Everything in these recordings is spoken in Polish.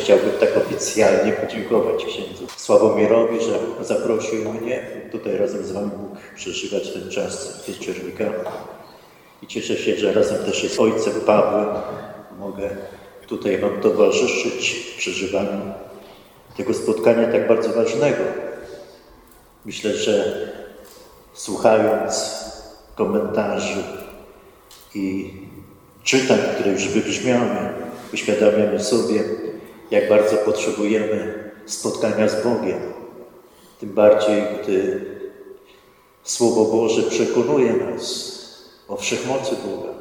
chciałbym tak oficjalnie podziękować księdzu Sławomirowi, że zaprosił mnie tutaj razem z wami mógł przeżywać ten czas wieczornika. I cieszę się, że razem też z ojcem Pawłem mogę tutaj wam towarzyszyć w przeżywaniu tego spotkania tak bardzo ważnego. Myślę, że słuchając komentarzy i czytań, które już wybrzmiały, uświadamiamy sobie, jak bardzo potrzebujemy spotkania z Bogiem. Tym bardziej, gdy Słowo Boże przekonuje nas o wszechmocy Boga.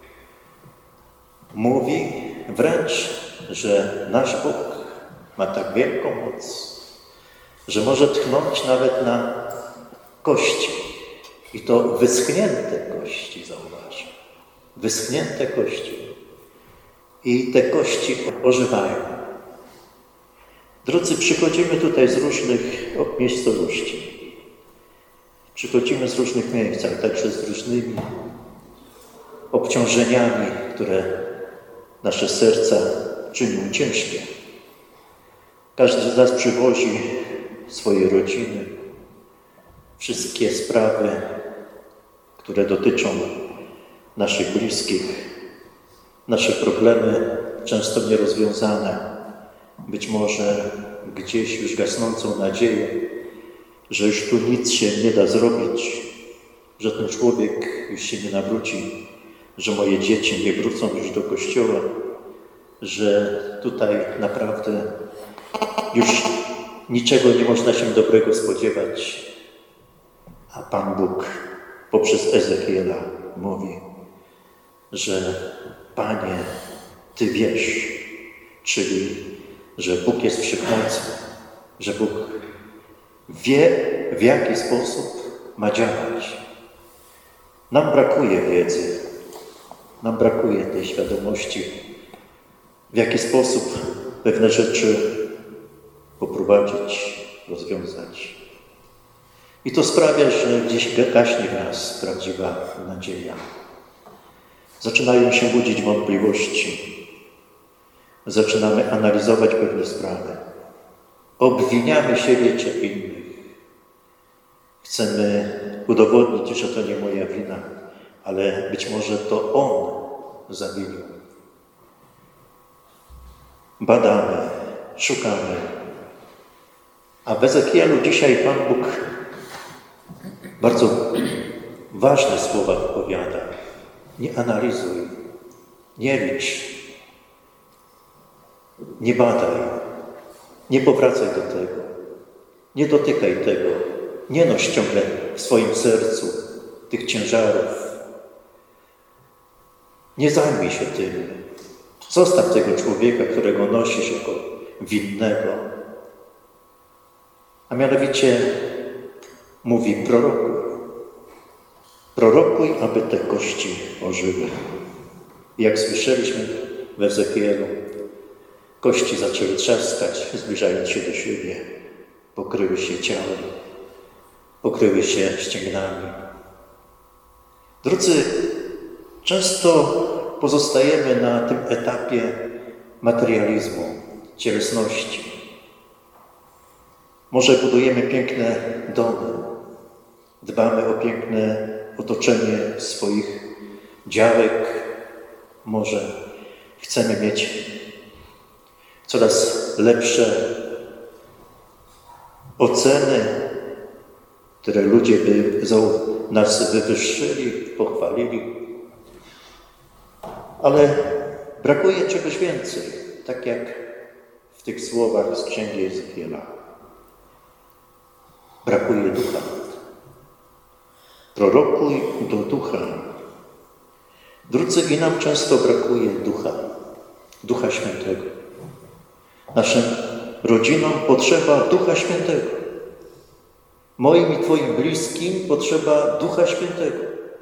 Mówi wręcz, że nasz Bóg ma tak wielką moc, że może tchnąć nawet na kości. I to wyschnięte kości, zauważ. Wyschnięte kości. I te kości ożywają. Drodzy, przychodzimy tutaj z różnych miejscowości. Przychodzimy z różnych miejsc, ale także z różnymi obciążeniami, które nasze serca czynią ciężkie. Każdy z nas przywozi swoje rodziny, wszystkie sprawy, które dotyczą naszych bliskich, nasze problemy często nierozwiązane, być może gdzieś już gasnącą nadzieję, że już tu nic się nie da zrobić, że ten człowiek już się nie nawróci, że moje dzieci nie wrócą już do kościoła, że tutaj naprawdę już niczego nie można się dobrego spodziewać. A Pan Bóg poprzez Ezechiela mówi, że Panie, Ty wiesz, czyli że Bóg jest wszechmocny, że Bóg wie, w jaki sposób ma działać. Nam brakuje wiedzy, nam brakuje tej świadomości, w jaki sposób pewne rzeczy poprowadzić, rozwiązać. I to sprawia, że gdzieś gaśnie w nas prawdziwa nadzieja. Zaczynają się budzić wątpliwości. Zaczynamy analizować pewne sprawy. Obwiniamy siebie czy innych. Chcemy udowodnić, że to nie moja wina, ale być może to On zawinił. Badamy, szukamy. A w Ezechielu dzisiaj Pan Bóg bardzo ważne słowa wypowiada. Nie analizuj, nie licz, nie badaj, nie powracaj do tego, nie dotykaj tego, nie noś ciągle w swoim sercu tych ciężarów. Nie zajmij się tym. Zostaw tego człowieka, którego nosisz jako winnego. A mianowicie mówi prorokuj. Prorokuj, aby te kości ożyły. I jak słyszeliśmy w Ezechielu, kości zaczęły trzaskać, zbliżając się do siebie. Pokryły się ciałem, pokryły się ścięgnami. Drodzy, często pozostajemy na tym etapie materializmu, cielesności. Może budujemy piękne domy, dbamy o piękne otoczenie swoich działek, może chcemy mieć coraz lepsze oceny, które ludzie by nas wywyższyli, pochwalili. Ale brakuje czegoś więcej, tak jak w tych słowach z księgi Ezechiela. Brakuje ducha. Prorokuj do ducha. Drodzy, i nam często brakuje ducha, Ducha Świętego. Naszym rodzinom potrzeba Ducha Świętego. Moim i Twoim bliskim potrzeba Ducha Świętego.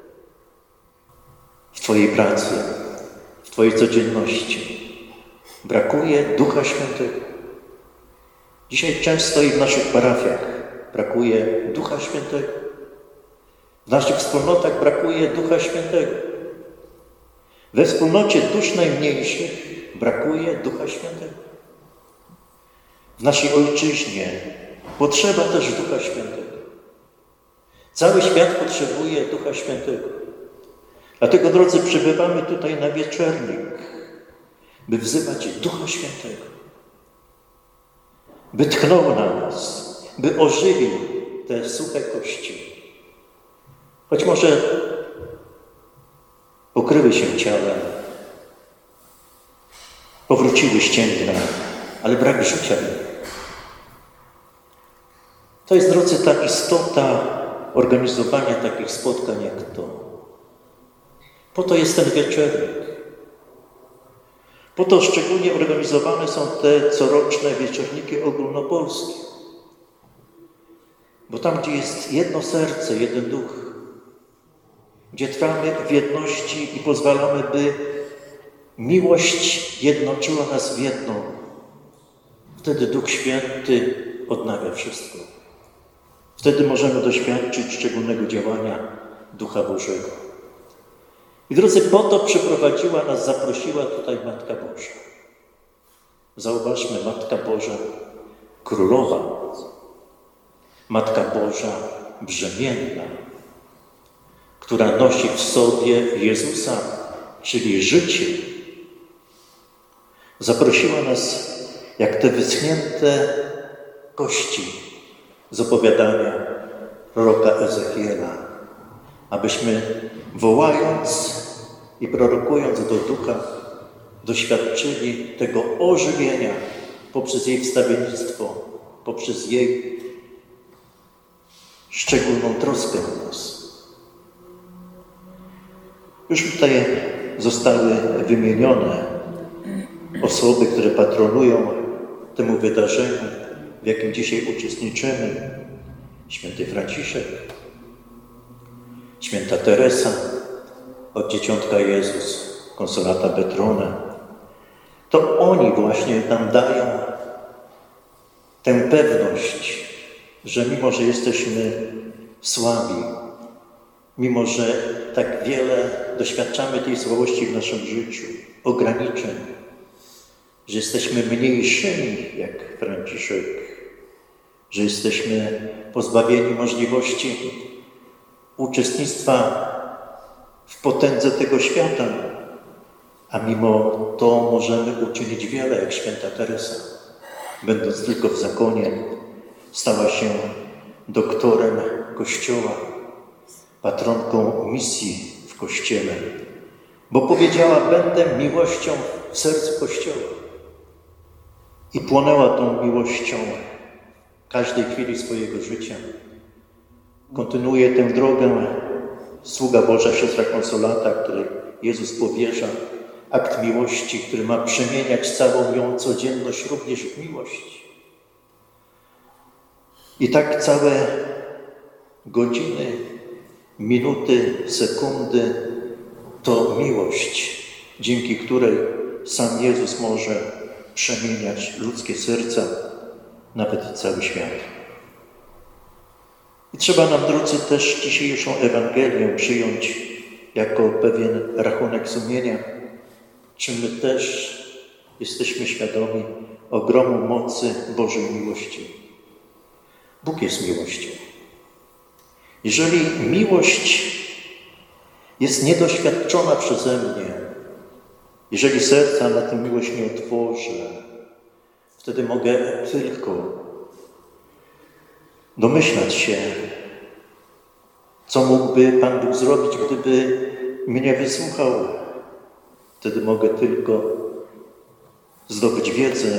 W Twojej pracy, w Twojej codzienności brakuje Ducha Świętego. Dzisiaj często i w naszych parafiach brakuje Ducha Świętego. W naszych wspólnotach brakuje Ducha Świętego. We wspólnocie dusz najmniejszych brakuje Ducha Świętego. w naszej ojczyźnie potrzeba też Ducha Świętego. Cały świat potrzebuje Ducha Świętego. Dlatego, drodzy, przybywamy tutaj na wieczernik, by wzywać Ducha Świętego, by tchnął na nas, by ożywił te suche kości. Choć może pokryły się ciałem, powróciły ścięgna, ale brak życia. To jest, drodzy, ta istota organizowania takich spotkań jak to. Po to jest ten wieczernik. Po to szczególnie organizowane są te coroczne wieczorniki ogólnopolskie. Bo tam, gdzie jest jedno serce, jeden duch, gdzie trwamy w jedności i pozwalamy, by miłość jednoczyła nas w jedno, wtedy Duch Święty odnawia wszystko. Wtedy możemy doświadczyć szczególnego działania Ducha Bożego. I drodzy, po to przyprowadziła nas, zaprosiła tutaj Matka Boża. Zauważmy, Matka Boża Królowa, Matka Boża brzemienna, która nosi w sobie Jezusa, czyli życie. Zaprosiła nas jak te wyschnięte kości z opowiadania proroka Ezechiela, abyśmy wołając i prorokując do Ducha doświadczyli tego ożywienia poprzez jej wstawiennictwo, poprzez jej szczególną troskę o nas. Już tutaj zostały wymienione osoby, które patronują temu wydarzeniu, w jakim dzisiaj uczestniczymy. Święty Franciszek, Święta Teresa, od Dzieciątka Jezus, Konsolata Betrona. To oni właśnie nam dają tę pewność, że mimo, że jesteśmy słabi, mimo, że tak wiele doświadczamy tej słabości w naszym życiu, ograniczeń, że jesteśmy mniejszymi jak Franciszek, że jesteśmy pozbawieni możliwości uczestnictwa w potędze tego świata, a mimo to możemy uczynić wiele, jak Święta Teresa. Będąc tylko w zakonie, stała się doktorem Kościoła, patronką misji w Kościele, bo powiedziała: będę miłością w sercu Kościoła. I płonęła tą miłością w każdej chwili swojego życia. Kontynuuje tę drogę sługa Boża, siostra Konsolata, której Jezus powierza akt miłości, który ma przemieniać całą ją codzienność również w miłość. I tak całe godziny, minuty, sekundy to miłość, dzięki której sam Jezus może przemieniać ludzkie serca, nawet cały świat. I trzeba nam, drodzy, też dzisiejszą Ewangelię przyjąć jako pewien rachunek sumienia, czy my też jesteśmy świadomi ogromu mocy Bożej miłości. Bóg jest miłością. Jeżeli miłość jest niedoświadczona przeze mnie, jeżeli serca na tę miłość nie otworzę, wtedy mogę tylko domyślać się, co mógłby Pan Bóg zrobić, gdyby mnie wysłuchał. Wtedy mogę tylko zdobyć wiedzę,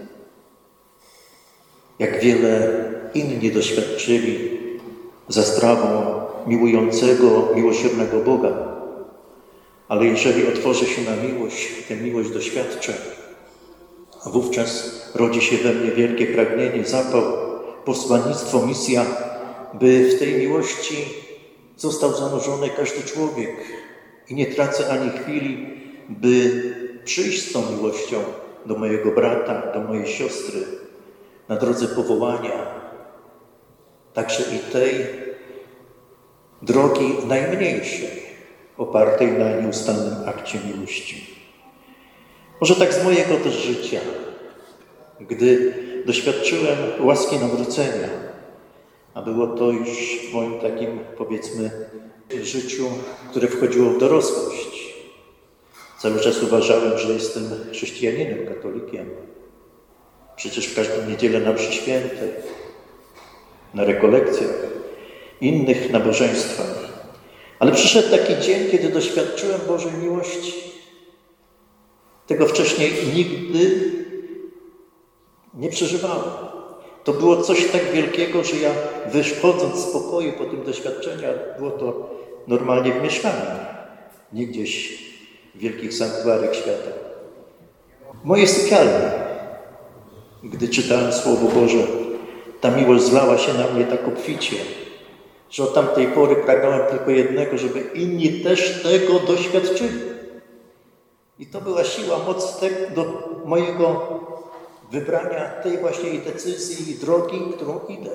jak wiele inni doświadczyli za sprawą miłującego, miłosiernego Boga. Ale jeżeli otworzę się na miłość, tę miłość doświadczę, wówczas rodzi się we mnie wielkie pragnienie, zapał, posłannictwo, misja, by w tej miłości został zanurzony każdy człowiek. I nie tracę ani chwili, by przyjść z tą miłością do mojego brata, do mojej siostry, na drodze powołania, także i tej drogi najmniejszej, opartej na nieustannym akcie miłości. Może tak z mojego też życia, gdy doświadczyłem łaski nawrócenia, a było to już w moim takim, powiedzmy, życiu, które wchodziło w dorosłość. Cały czas uważałem, że jestem chrześcijaninem, katolikiem. Przecież w każdą niedzielę na mszy świętej, na rekolekcjach, innych nabożeństwach. Ale przyszedł taki dzień, kiedy doświadczyłem Bożej miłości. Tego wcześniej nigdy nie przeżywałem. To było coś tak wielkiego, że ja wychodząc z pokoju po tym doświadczeniu, było to normalnie w mieszkaniu, nie gdzieś w wielkich sanktuariach świata. W mojej sypialni, gdy czytałem Słowo Boże, ta miłość zlała się na mnie tak obficie, że od tamtej pory pragnąłem tylko jednego, żeby inni też tego doświadczyli. I to była siła, moc do mojego wybrania tej właśnie decyzji i drogi, którą idę.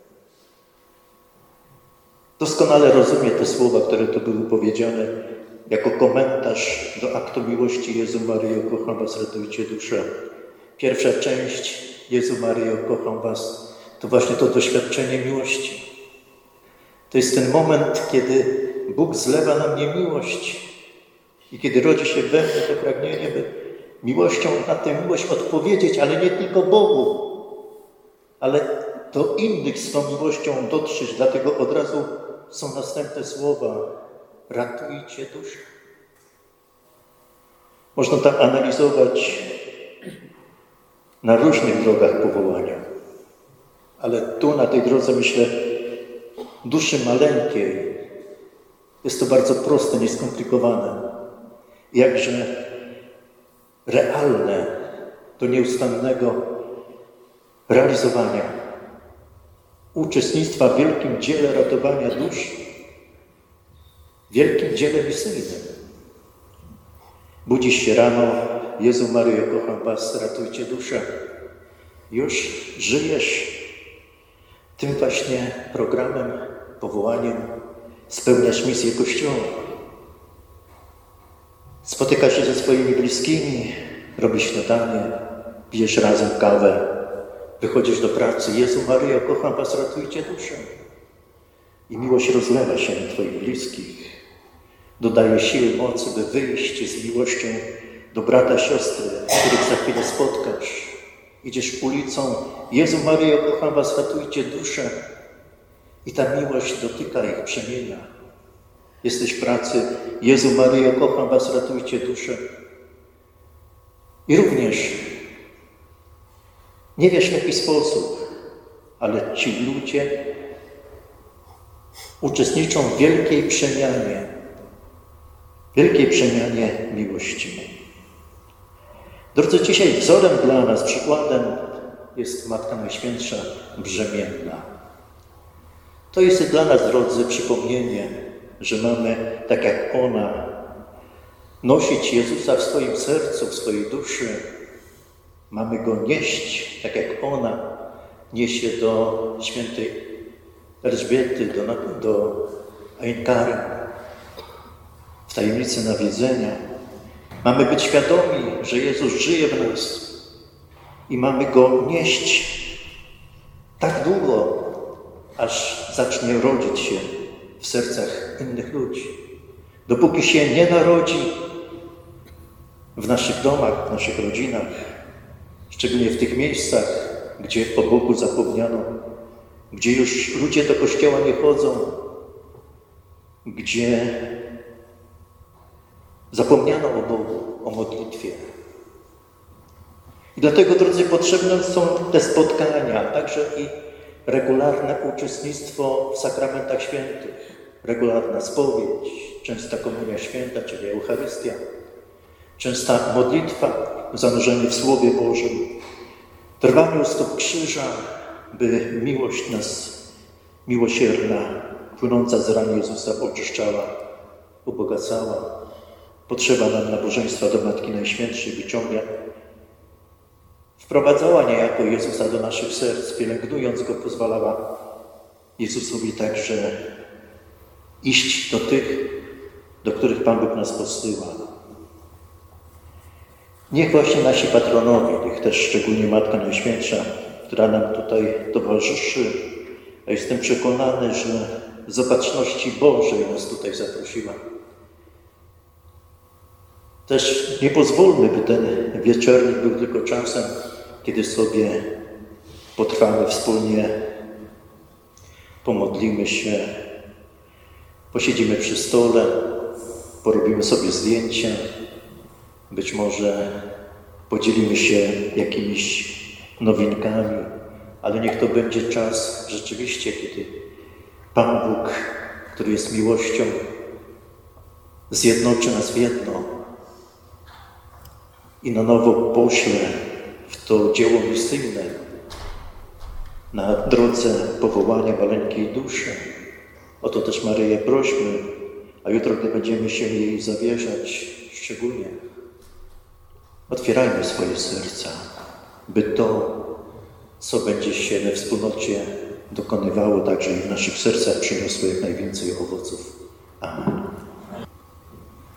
Doskonale rozumiem te słowa, które tu były powiedziane jako komentarz do aktu miłości Jezu Maryjo, kocham was, ratujcie duszę. Pierwsza część Jezu Maryjo, kocham was, to właśnie to doświadczenie miłości. To jest ten moment, kiedy Bóg zlewa na mnie miłość i kiedy rodzi się we mnie to pragnienie, by miłością na tę miłość odpowiedzieć, ale nie tylko Bogu, ale do innych z tą miłością dotrzeć. Dlatego od razu są następne słowa: ratujcie duszę. Można tam analizować na różnych drogach powołania, ale tu na tej drodze, myślę, duszy maleńkiej jest to bardzo proste, nieskomplikowane. Jakże realne do nieustannego realizowania, uczestnictwa w wielkim dziele ratowania dusz, wielkim dziele misyjnym. Budzisz się rano, Jezu Maryjo, kocham was, ratujcie duszę. Już żyjesz tym właśnie programem, powołaniem, spełniasz misję Kościoła. Spotykasz się ze swoimi bliskimi, robisz śniadanie, pijesz razem kawę, wychodzisz do pracy. Jezu Maryjo, kocham was, ratujcie duszę. I miłość rozlewa się na twoich bliskich. Dodaje siły, mocy, by wyjść z miłością do brata, siostry, których za chwilę spotkasz. Idziesz ulicą, Jezu Maryjo, kocham was, ratujcie duszę. I ta miłość dotyka ich, przemienia. Jesteś w pracy, Jezu Maryjo, kocham was, ratujcie duszę. I również nie wiesz w jaki sposób, ale ci ludzie uczestniczą w wielkiej przemianie miłości. Drodzy, dzisiaj wzorem dla nas, przykładem jest Matka Najświętsza Brzemienna. To jest dla nas, drodzy, przypomnienie, że mamy, tak jak ona, nosić Jezusa w swoim sercu, w swojej duszy. Mamy Go nieść, tak jak ona niesie do świętej Elżbiety, do Ainkary, w tajemnicy nawiedzenia. Mamy być świadomi, że Jezus żyje w nas i mamy Go nieść tak długo, aż zacznie rodzić się w sercach innych ludzi. Dopóki się nie narodzi w naszych domach, w naszych rodzinach, szczególnie w tych miejscach, gdzie o Bogu zapomniano, gdzie już ludzie do kościoła nie chodzą, gdzie zapomniano o Bogu, o modlitwie. I dlatego, drodzy, potrzebne są te spotkania, także i regularne uczestnictwo w sakramentach świętych, regularna spowiedź, częsta komunia święta, czyli Eucharystia, częsta modlitwa, zanurzenie w Słowie Bożym, trwanie u stóp krzyża, by miłość nas, miłosierna, płynąca z ran Jezusa oczyszczała, ubogacała. Potrzeba nam nabożeństwa do Matki Najświętszej, by ciągle wprowadzała niejako Jezusa do naszych serc, pielęgnując Go, pozwalała Jezusowi także iść do tych, do których Pan Bóg nas posyła. Niech właśnie nasi patronowie, tych też szczególnie Matka Najświętsza, która nam tutaj towarzyszy. Ja jestem przekonany, że z opatrzności Bożej nas tutaj zaprosiła. Też nie pozwólmy, by ten wieczornik był tylko czasem, kiedy sobie potrwamy wspólnie, pomodlimy się, posiedzimy przy stole, porobimy sobie zdjęcia, być może podzielimy się jakimiś nowinkami, ale niech to będzie czas rzeczywiście, kiedy Pan Bóg, który jest miłością, zjednoczy nas w jedno i na nowo pośle w to dzieło misyjne na drodze powołania maleńkiej duszy. O to też Maryję prośmy, a jutro, gdy będziemy się jej zawierzać, szczególnie otwierajmy swoje serca, by to, co będzie się we wspólnocie dokonywało, także i w naszych sercach przyniosło jak najwięcej owoców. Amen.